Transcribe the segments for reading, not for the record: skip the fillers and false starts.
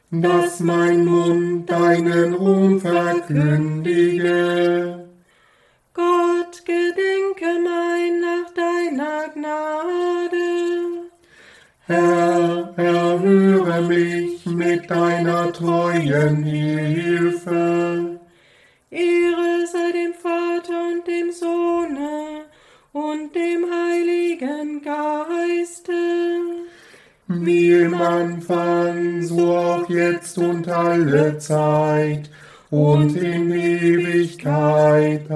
dass mein Mund deinen Ruhm verkündige. Gott, gedenke mein nach deiner Gnade. Herr, erhöre mich mit deiner treuen Hilfe. Ehre sei dem Vater und dem Sohne und dem Heiligen Geiste. Wie im Anfang, so auch jetzt und alle Zeit und in Ewigkeit.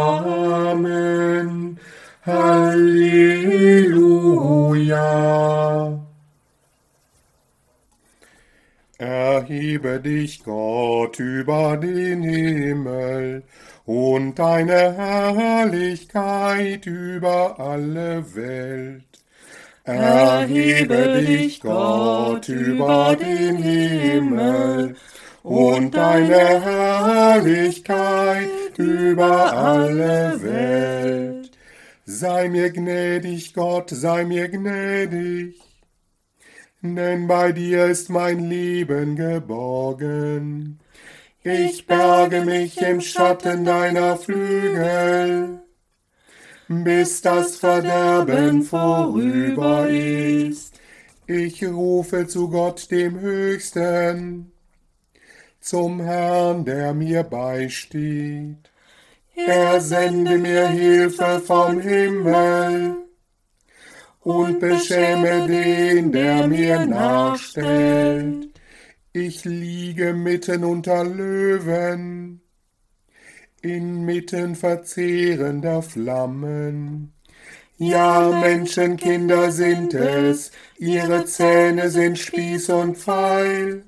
Amen. Halleluja. Erhebe dich, Gott, über den Himmel und deine Herrlichkeit über alle Welt. Erhebe dich, Gott, über den Himmel und deine Herrlichkeit über alle Welt. Sei mir gnädig, Gott, sei mir gnädig, denn bei dir ist mein Leben geborgen. Ich berge mich im Schatten deiner Flügel, bis das Verderben vorüber ist. Ich rufe zu Gott, dem Höchsten, zum Herrn, der mir beisteht. Er sende mir Hilfe vom Himmel und beschäme den, der mir nachstellt. Ich liege mitten unter Löwen, inmitten verzehrender Flammen. Ja, Menschenkinder sind es, ihre Zähne sind Spieß und Pfeil,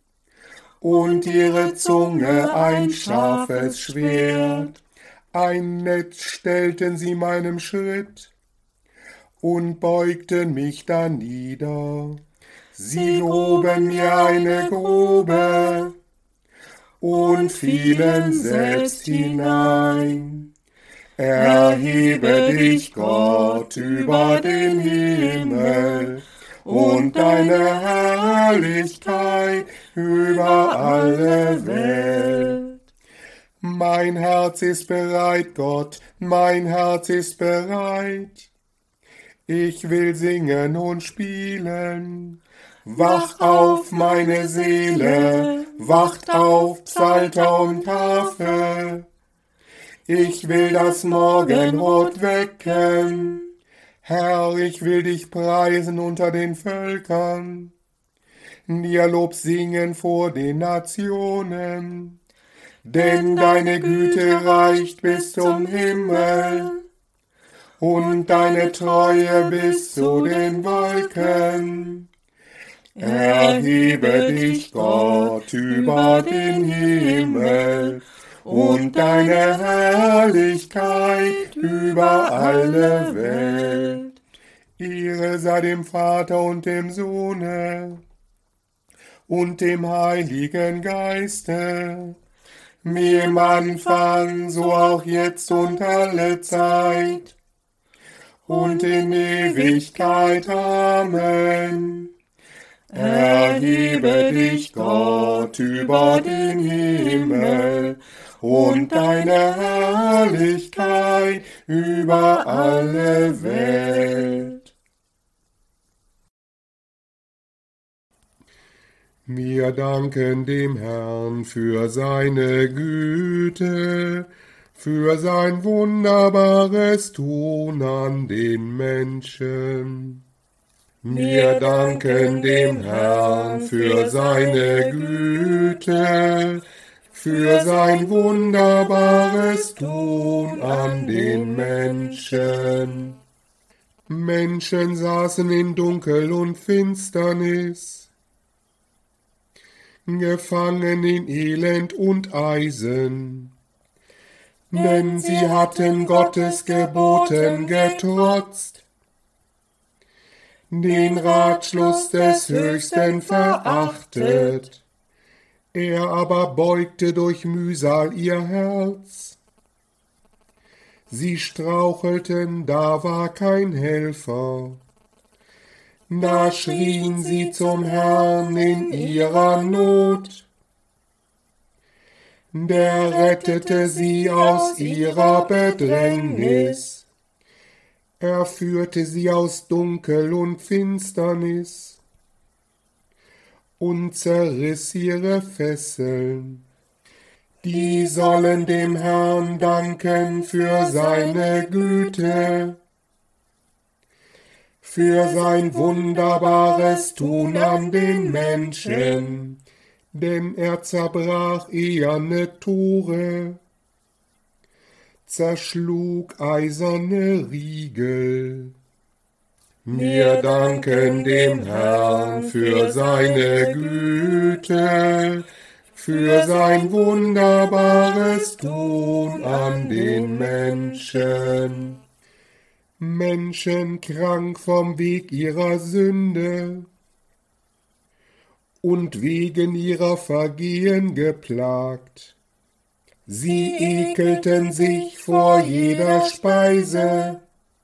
und ihre Zunge ein scharfes Schwert. Ein Netz stellten sie meinem Schritt und beugten mich danieder. Sie gruben mir eine Grube und fielen selbst hinein. Erhebe dich, Gott, über den Himmel und deine Herrlichkeit über alle Welt. Mein Herz ist bereit, Gott, mein Herz ist bereit. Ich will singen und spielen. Wach auf, meine Seele, wacht auf, Psalter und Harfe. Ich will das Morgenrot wecken. Herr, ich will dich preisen unter den Völkern, dir Lob singen vor den Nationen. Denn deine Güte reicht bis zum Himmel und deine Treue bis zu den Wolken. Erhebe dich, Gott, über den Himmel und deine Herrlichkeit über alle Welt. Ehre sei dem Vater und dem Sohne und dem Heiligen Geiste, wie im Anfang, so auch jetzt und alle Zeit und in Ewigkeit. Amen. Erhebe dich, Gott, über den Himmel und deine Herrlichkeit über alle Welt. Wir danken dem Herrn für seine Güte, für sein wunderbares Tun an den Menschen. Wir danken dem Herrn für seine Güte, für sein wunderbares Tun an den Menschen. Menschen saßen in Dunkel und Finsternis, gefangen in Elend und Eisen, denn sie hatten Gottes Geboten getrotzt, den Ratschluss des Höchsten verachtet. Er aber beugte durch Mühsal ihr Herz. Sie strauchelten, da war kein Helfer. Da schrien sie zum Herrn in ihrer Not. Der rettete sie aus ihrer Bedrängnis. Er führte sie aus Dunkel und Finsternis und zerriss ihre Fesseln. Die sollen dem Herrn danken für seine Güte, für sein wunderbares Tun an den Menschen, denn er zerbrach eherne Tore, zerschlug eiserne Riegel. Wir danken dem Herrn für seine Güte, für sein wunderbares Tun an den Menschen. Menschen krank vom Weg ihrer Sünde und wegen ihrer Vergehen geplagt. Sie ekelten sich vor jeder Speise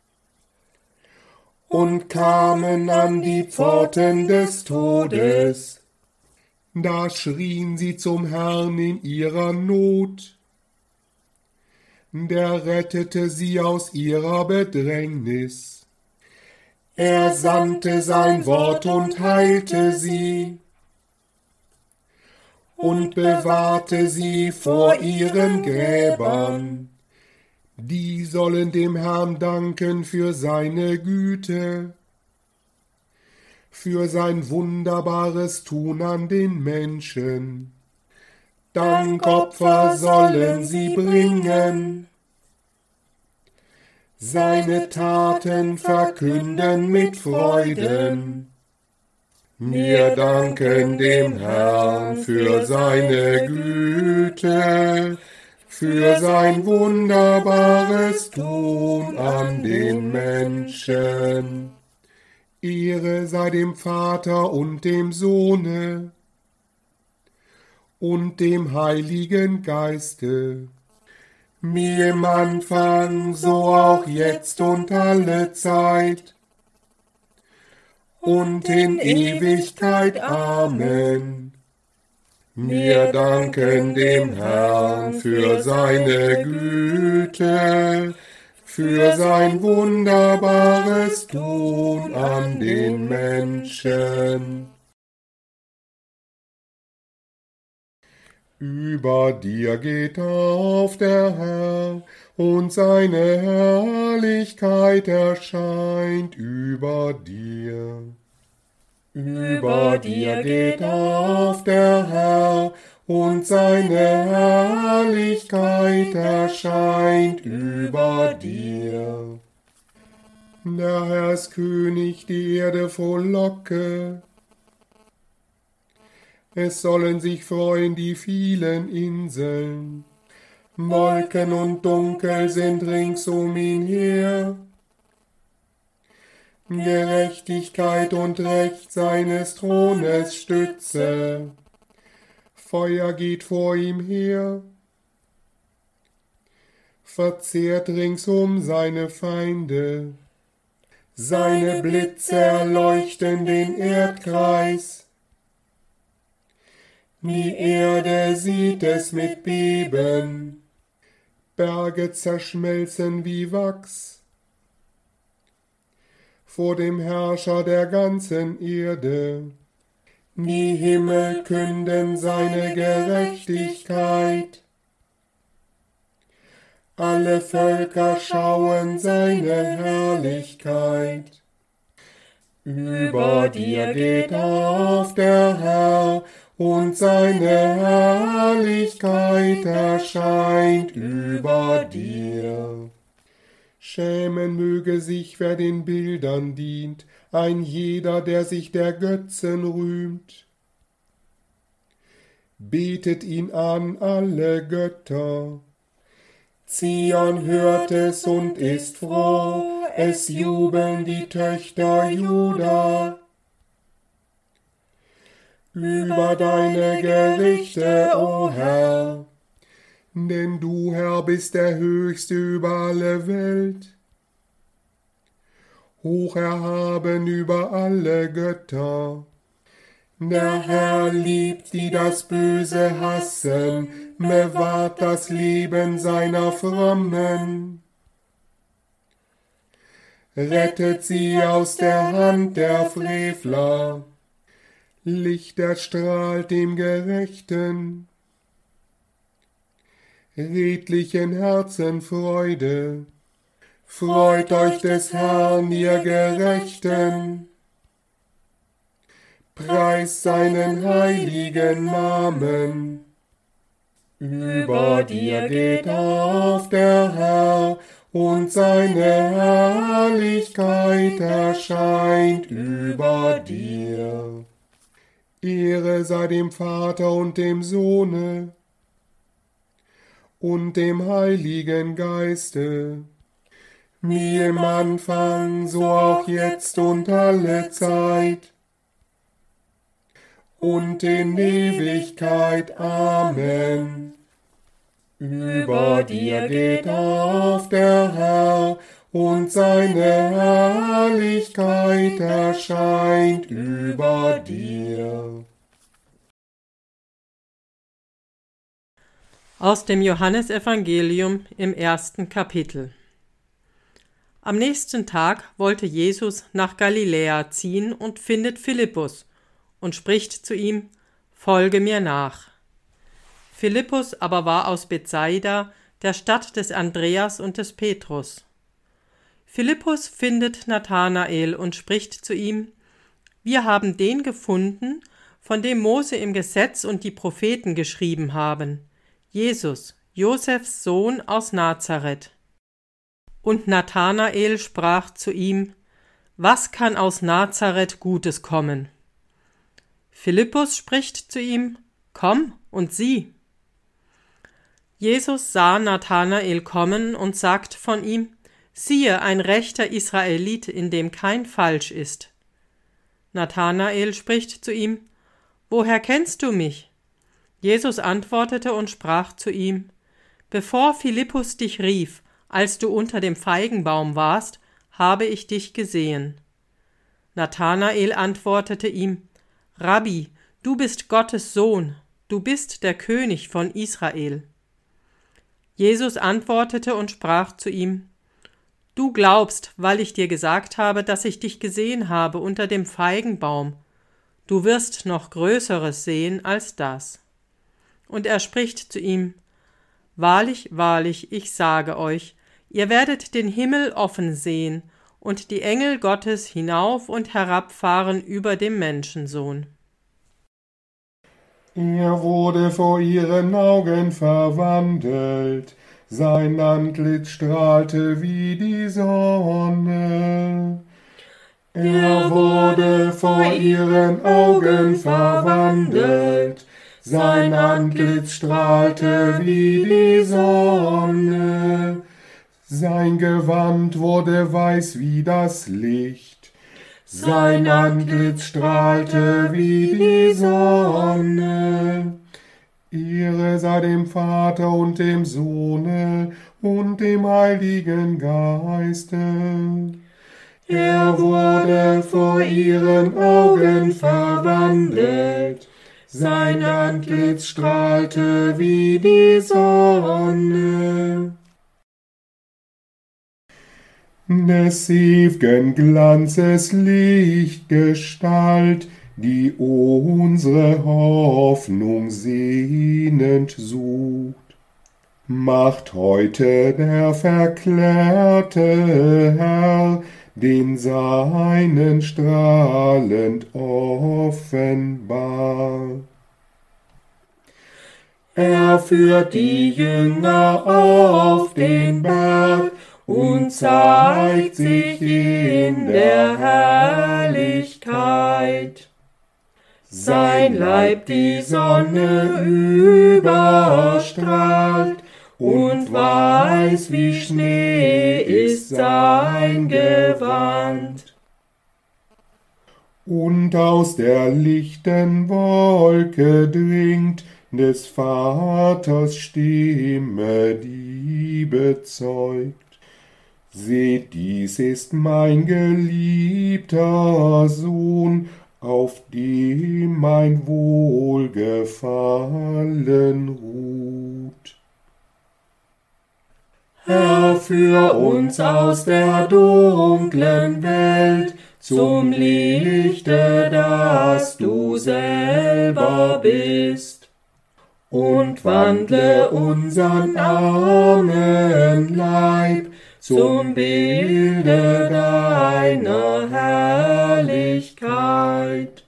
und kamen an die Pforten des Todes. Da schrien sie zum Herrn in ihrer Not. Der rettete sie aus ihrer Bedrängnis. Er sandte sein Wort und heilte sie und bewahrte sie vor ihren Gräbern. Die sollen dem Herrn danken für seine Güte, für sein wunderbares Tun an den Menschen. Dankopfer sollen sie bringen, seine Taten verkünden mit Freuden. Wir danken dem Herrn für seine Güte, für sein wunderbares Tun an den Menschen. Ehre sei dem Vater und dem Sohne und dem Heiligen Geiste, wie im Anfang, so auch jetzt und alle Zeit und in Ewigkeit. Amen. Wir danken dem Herrn für seine Güte, für sein wunderbares Tun an den Menschen. Über dir geht auf der Herr, und seine Herrlichkeit erscheint über dir. Über dir geht auf der Herr, und seine Herrlichkeit erscheint über dir. Der Herr ist König, die Erde frohlocke. Es sollen sich freuen die vielen Inseln. Wolken und Dunkel sind rings um ihn her. Gerechtigkeit und Recht seines Thrones Stütze. Feuer geht vor ihm her. Verzehrt ringsum seine Feinde. Seine Blitze erleuchten den Erdkreis. Die Erde sieht es mit Beben. Berge zerschmelzen wie Wachs. Vor dem Herrscher der ganzen Erde. Die Himmel künden seine Gerechtigkeit. Alle Völker schauen seine Herrlichkeit. Über dir geht auf der Herr, und seine Herrlichkeit erscheint über dir. Schämen möge sich, wer den Bildern dient, ein jeder, der sich der Götzen rühmt. Betet ihn an, alle Götter. Zion hört es und ist froh, es jubeln die Töchter Juda. Über deine Gerichte, o Herr, denn du, Herr, bist der Höchste über alle Welt. hoch erhaben über alle Götter. Der Herr liebt, die das Böse hassen, bewahrt das Leben seiner Frommen. Rettet sie aus der Hand der Frevler, Licht erstrahlt dem Gerechten. Redlichen Herzen Freude, freut euch des Herrn, ihr Gerechten. Preist seinen heiligen Namen. Über dir geht auf der Herr, und seine Herrlichkeit erscheint über dir. Ehre sei dem Vater und dem Sohne und dem Heiligen Geiste, wie im Anfang, so auch jetzt und alle Zeit und in Ewigkeit. Amen. Über dir geht auf der Herr, und seine Herrlichkeit erscheint über dir. Aus dem Johannesevangelium im 1. Kapitel. Am nächsten Tag wollte Jesus nach Galiläa ziehen und findet Philippus und spricht zu ihm: Folge mir nach. Philippus aber war aus Bethsaida, der Stadt des Andreas und des Petrus. Philippus findet Nathanael und spricht zu ihm: Wir haben den gefunden, von dem Mose im Gesetz und die Propheten geschrieben haben, Jesus, Josefs Sohn aus Nazareth. Und Nathanael sprach zu ihm: Was kann aus Nazareth Gutes kommen? Philippus spricht zu ihm: Komm und sieh. Jesus sah Nathanael kommen und sagt von ihm: Siehe, ein rechter Israelit, in dem kein Falsch ist. Nathanael spricht zu ihm: Woher kennst du mich? Jesus antwortete und sprach zu ihm: Bevor Philippus dich rief, als du unter dem Feigenbaum warst, habe ich dich gesehen. Nathanael antwortete ihm: Rabbi, du bist Gottes Sohn, du bist der König von Israel. Jesus antwortete und sprach zu ihm: Du glaubst, weil ich dir gesagt habe, dass ich dich gesehen habe unter dem Feigenbaum. Du wirst noch Größeres sehen als das. Und er spricht zu ihm: Wahrlich, wahrlich, ich sage euch, ihr werdet den Himmel offen sehen und die Engel Gottes hinauf und herabfahren über dem Menschensohn. Er wurde vor ihren Augen verwandelt, sein Antlitz strahlte wie die Sonne. Er wurde vor ihren Augen verwandelt, sein Antlitz strahlte wie die Sonne. Sein Gewand wurde weiß wie das Licht, sein Antlitz strahlte wie die Sonne. Ehre sei dem Vater und dem Sohne und dem Heiligen Geiste. Er wurde vor ihren Augen verwandelt, sein Antlitz strahlte wie die Sonne. Des ewigen Glanzes Lichtgestalt, die unsere Hoffnung sehnend sucht, macht heute der verklärte Herr den Seinen strahlend offenbar. Er führt die Jünger auf den Berg und zeigt sich in der Herrlichkeit. Sein Leib die Sonne überstrahlt, und weiß wie Schnee ist sein Gewand. Und aus der lichten Wolke dringt des Vaters Stimme, die bezeugt: Seht, dies ist mein geliebter Sohn, auf dem mein Wohlgefallen ruht. Herr, führ uns aus der dunklen Welt zum Lichte, das du selber bist, und wandle unseren armen Leib zum Bilde deiner Herrlichkeit.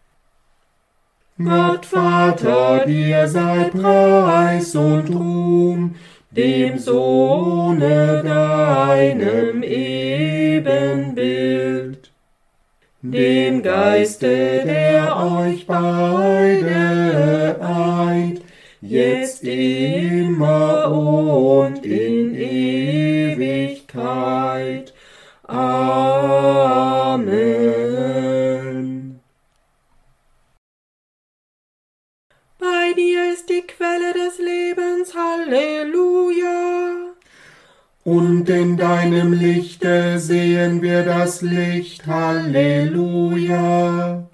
Gott Vater, dir sei Preis und Ruhm, dem Sohne deinem Ebenbild, dem Geiste, der euch beide eint, jetzt immer und in Ewigkeit. Amen. Bei dir ist die Quelle des Lebens, Halleluja. Und in deinem Lichte sehen wir das Licht, Halleluja.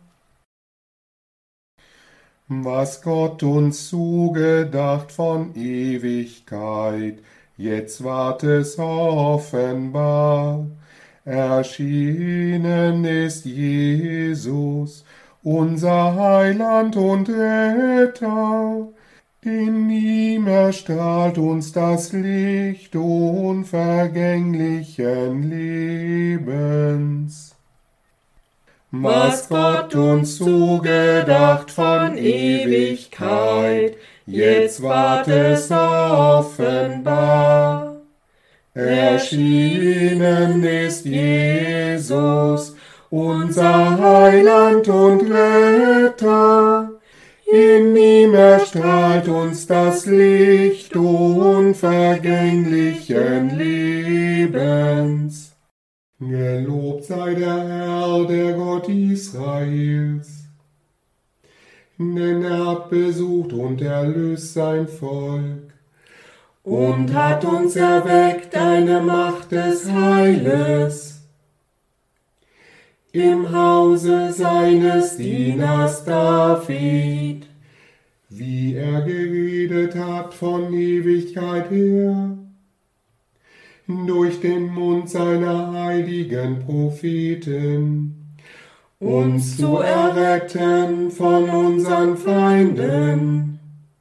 Was Gott uns zugedacht von Ewigkeit, jetzt ward es offenbar. Erschienen ist Jesus, unser Heiland und Retter. In ihm erstrahlt uns das Licht unvergänglichen Lebens. Was Gott uns zugedacht von Ewigkeit, jetzt ward es offenbar. Erschienen ist Jesus, unser Heiland und Retter. In ihm erstrahlt uns das Licht unvergänglichen Lebens. Gelobt sei der Herr, der Gott Israels, denn er hat besucht und erlöst sein Volk und hat uns erweckt eine Macht des Heiles im Hause seines Dieners David, wie er geredet hat von Ewigkeit her, durch den Mund seiner heiligen Propheten, uns zu erretten von unseren Feinden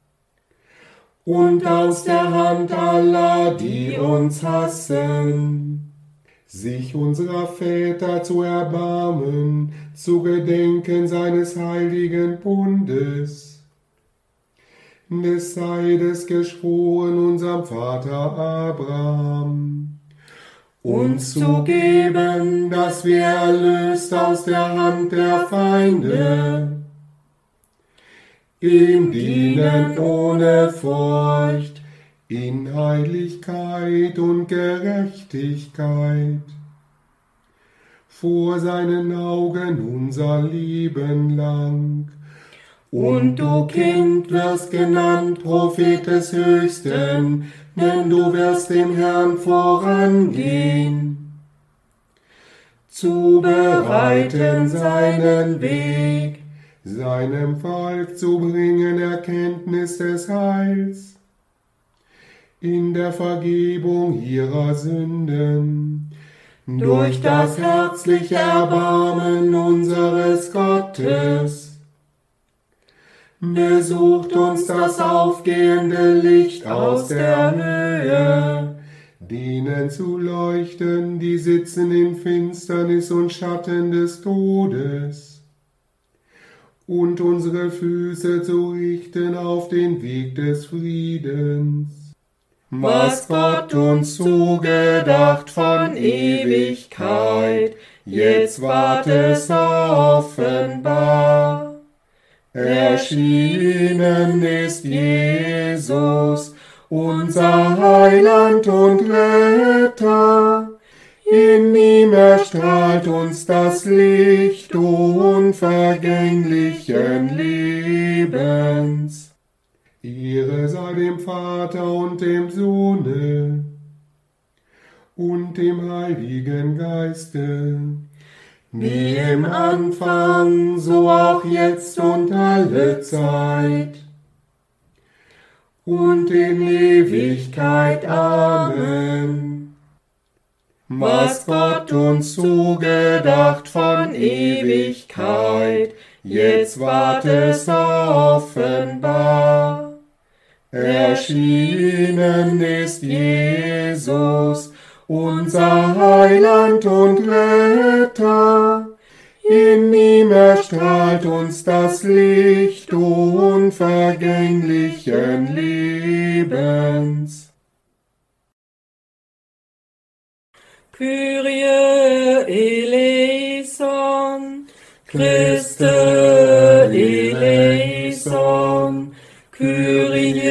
und aus der Hand aller, die uns hassen, sich unserer Väter zu erbarmen, zu gedenken seines heiligen Bundes, des Seides geschworen unserem Vater Abraham, uns zu geben, dass wir erlöst aus der Hand der Feinde, ihm dienen ohne Furcht, in Heiligkeit und Gerechtigkeit, vor seinen Augen unser Leben lang. Und du, Kind, wirst genannt Prophet des Höchsten, denn du wirst dem Herrn vorangehen, zu bereiten seinen Weg, seinem Volk zu bringen Erkenntnis des Heils, in der Vergebung ihrer Sünden, durch das herzliche Erbarmen unseres Gottes. Besucht uns das aufgehende Licht aus der Höhe, denen zu leuchten, die sitzen in Finsternis und Schatten des Todes, und unsere Füße zu richten auf den Weg des Friedens. Was Gott uns zugedacht von Ewigkeit, jetzt ward es offenbar. Erschienen ist Jesus, unser Heiland und Retter. In ihm erstrahlt uns das Licht unvergänglichen Lebens. Ehre sei dem Vater und dem Sohne und dem Heiligen Geiste, wie im Anfang, so auch jetzt und alle Zeit und in Ewigkeit. Amen. Was Gott uns zugedacht von Ewigkeit, jetzt ward es offenbar. Erschienen ist Jesus, unser Heiland und Retter. In ihm erstrahlt uns das Licht unvergänglichen Lebens. Kyrie eleison, Christe eleison, Kyrie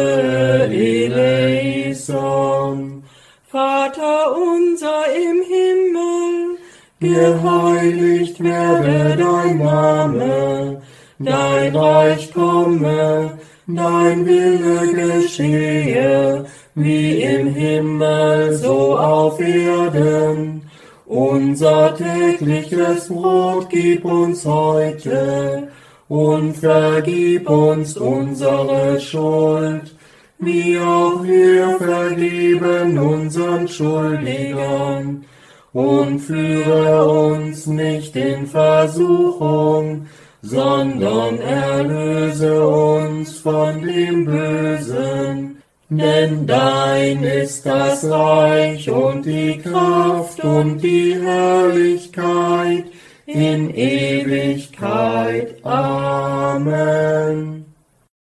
eleison. Vater unser im Himmel, Geheiligt werde dein Name, dein Reich komme, dein Wille geschehe, wie im Himmel, so auf Erden. Unser tägliches Brot gib uns heute und vergib uns unsere Schuld, wie auch wir vergeben unseren Schuldigern. Und führe uns nicht in Versuchung, sondern erlöse uns von dem Bösen. Denn dein ist das Reich und die Kraft und die Herrlichkeit in Ewigkeit. Amen.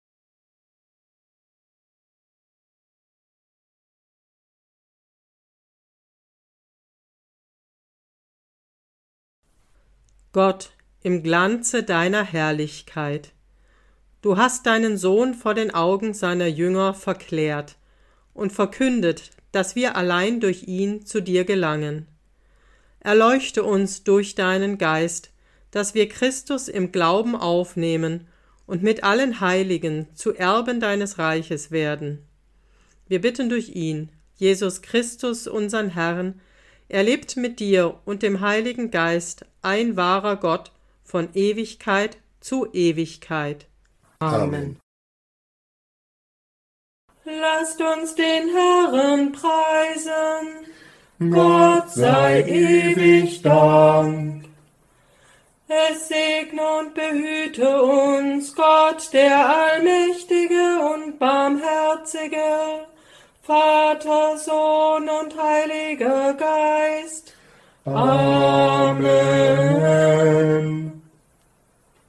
Gott, im Glanze deiner Herrlichkeit. Du hast deinen Sohn vor den Augen seiner Jünger verklärt und verkündet, dass wir allein durch ihn zu dir gelangen. Erleuchte uns durch deinen Geist, dass wir Christus im Glauben aufnehmen und mit allen Heiligen zu Erben deines Reiches werden. Wir bitten durch ihn, Jesus Christus, unseren Herrn. Er lebt mit dir und dem Heiligen Geist, ein wahrer Gott, von Ewigkeit zu Ewigkeit. Amen. Lasst uns den Herrn preisen. Gott sei ewig Dank. Es segne und behüte uns Gott, der Allmächtige und Barmherzige, Vater, Sohn und Heiliger Geist. Amen.